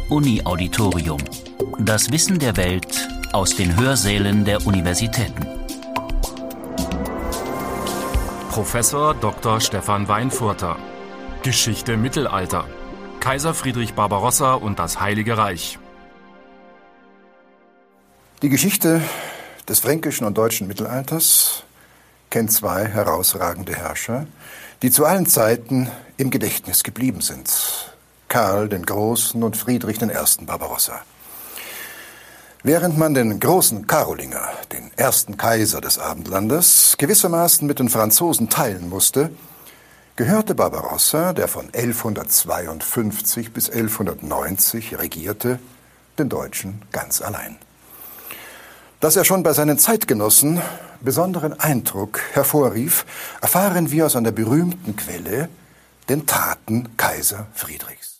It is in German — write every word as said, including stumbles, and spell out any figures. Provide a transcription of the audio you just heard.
Uni-Auditorium. Das Wissen der Welt aus den Hörsälen der Universitäten. Professor Doktor Stefan Weinfurter. Geschichte Mittelalter. Kaiser Friedrich Barbarossa und das Heilige Reich. Die Geschichte des fränkischen und deutschen Mittelalters kennt zwei herausragende Herrscher, die zu allen Zeiten im Gedächtnis geblieben sind. Karl den Großen und Friedrich den Ersten Barbarossa. Während man den großen Karolinger, den ersten Kaiser des Abendlandes, gewissermaßen mit den Franzosen teilen musste, gehörte Barbarossa, der von elfhundertzweiundfünfzig bis elfhundertneunzig regierte, den Deutschen ganz allein. Dass er schon bei seinen Zeitgenossen besonderen Eindruck hervorrief, erfahren wir aus einer berühmten Quelle, den Taten Kaiser Friedrichs.